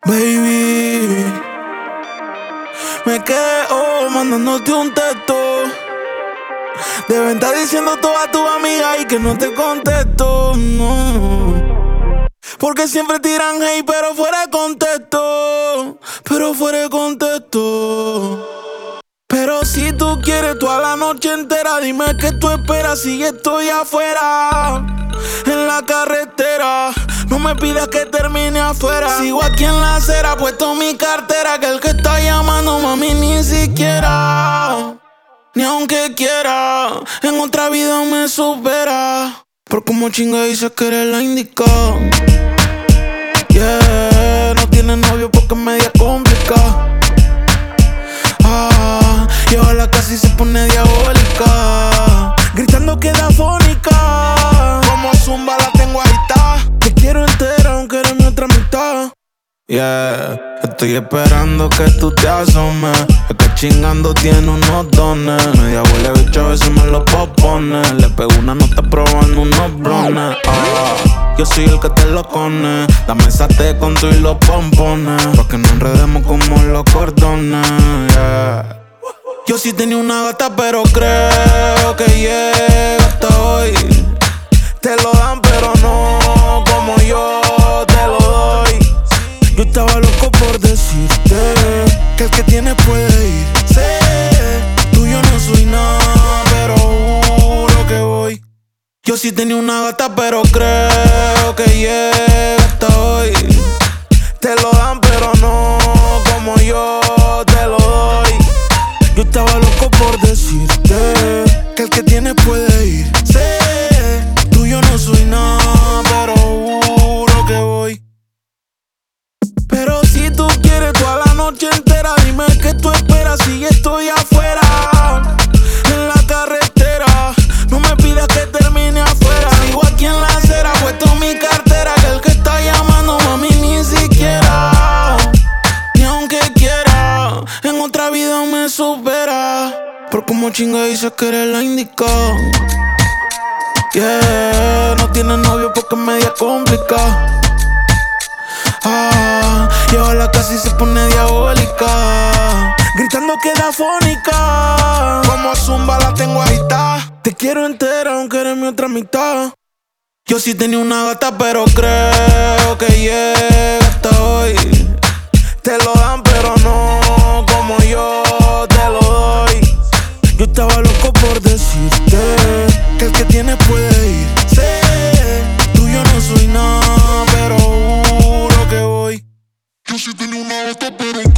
Baby, me quedo mandándote un texto. Deben estar diciendo todas tus amigas y que no te contesto, no. Porque siempre tiran hate, pero fuera de contexto. Pero fuera de contexto. Pero si tú quieres toda la noche entera, dime qué tú esperas si estoy afuera, en la carretera. No me pidas que termine afuera. Sigo aquí en la acera, puesto mi cartera. Que el que está llamando, mami, ni siquiera, ni aunque quiera, en otra vida me supera. Por como chinga dices que eres la indicada. Yeah, no tiene novio porque es media complicada. Y ojalá casi se pone diabólica, gritando que da fónica. Como zumba la tengo agitada. Te quiero entera aunque eres mi otra mitad. Yeah, estoy esperando que tú te asomes. Es que chingando tiene unos dones. Media huele bicho, a veces me lo propone. Le pego una nota probando unos blones. Yo soy el que te lo pone. La mesa te con tú y los pompones, pa' que no enredemos como los cordones. Yeah. Yo sí tenía una gata, pero creo que llega hasta hoy. Te lo dan, pero no como yo te lo doy. Yo estaba loco por decirte que el que tiene puede irse. Tuyo no soy nada, pero juro que voy. Yo sí tenía una gata, pero creo que llega hasta hoy. Te lo dan, pero no como yo te lo doy. Yo estaba loco por decirte que el que tiene puede irse. Tuyo no soy nada, pero juro que voy. Pero si tú quieres toda la noche entera, dime qué tú esperas si estoy afuera, en la carretera. No me pidas que termine afuera. Sigo aquí en la acera, puesto mi cartera. Que el que está llamando, mami, ni siquiera, ni aunque quiera, en otra vida me supera. Por como chinga dices que eres la indicada. Yeah, no tiene novio porque es media complicada. Y ojalá casi se pone diabólica, gritando que da fónica. Como zumba la tengo agitada. Te quiero entera aunque eres mi otra mitad. Yo sí tenía una gata, pero creo que llega hasta hoy. Te lo dan, pero no como yo te lo doy. Yo estaba loco por decirte que el que tiene puede irse. Tuyo no soy nada, pero juro que voy. Yo sí tenía una gata, pero